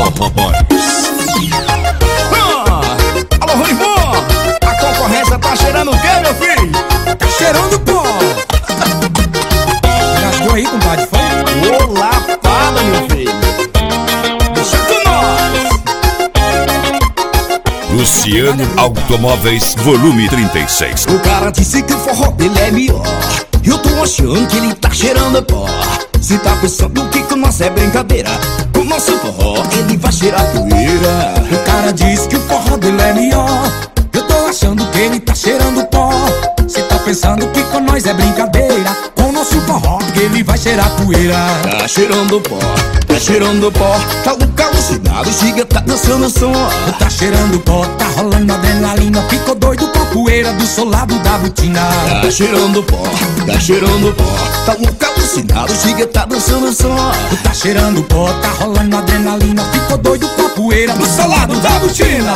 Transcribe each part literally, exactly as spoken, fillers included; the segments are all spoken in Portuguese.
rapaz. Ah, alô, Ronivon, a concorrência tá cheirando o quê, meu filho? Tá cheirando pó. Gastou aí, compadre, foi? Ô, lapada, meu filho. Deixa com nós. Luciano Automóveis, volume trinta e seis. O cara disse que o forró dele é melhor. Eu tô achando que ele tá cheirando pó. Se tá pensando que com nós é brincadeira, com nosso forró ele vai cheirar poeira. O cara diz que o forró dele é melhor. Eu tô achando que ele tá cheirando pó. Cê tá pensando que com nós é brincadeira, com o nosso forró ele vai cheirar poeira. Tá cheirando pó, tá cheirando pó. Tá louco, alucinado, chega, tá dançando som. Tá cheirando pó, tá rolando adrenalina. Ficou doido com a poeira do solado da botina. Tá cheirando pó, tá cheirando pó. Tá louco, alucinado, chega, tá dançando som. Tá cheirando pó, tá rolando adrenalina. Ficou doido com a poeira do solado da botina.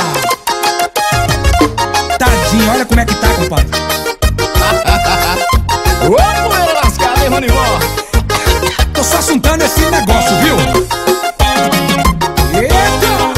Tadinho, olha como é que tá, compadre. Ô, poeira lascada, hein, Ronivon? Tô só assuntando esse negócio, viu? Eita!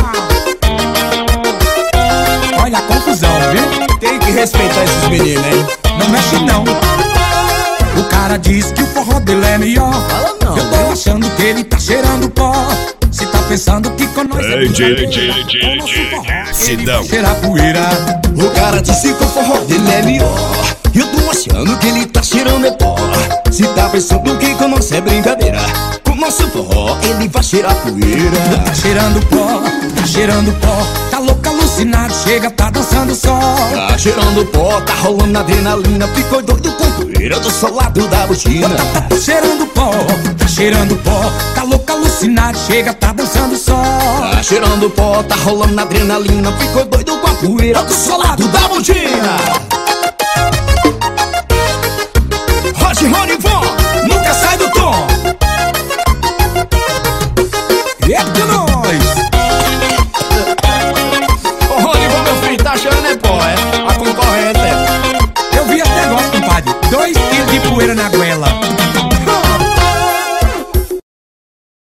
Olha a confusão, viu? Tem que respeitar esses meninos, hein? Não mexe não. O cara diz que o forró dele é melhor. Fala não. Eu tô achando que ele tá cheirando pó. Cê tá pensando que com nós é Ei, Didi, brincadeira, Didi, com nosso Didi, forró ele Sidão. vai cheirar poeira. O cara disse que o forró dele é melhor. Eu tô achando que ele tá cheirando pó. Se tá pensando que com nós é brincadeira, com nosso forró ele vai cheirar poeira. Tá cheirando pó, tá cheirando pó. Tá louco, alucinado, chega, tá dançando só. Tá cheirando pó, tá rolando adrenalina. Ficou doido com poeira do solado da botina. Tá, tá cheirando pó, tá cheirando pó. Tá louco, alucinado, chega, tá dançando só. Tá cheirando pó, tá rolando adrenalina. Ficou doido com a poeira do solado da botina.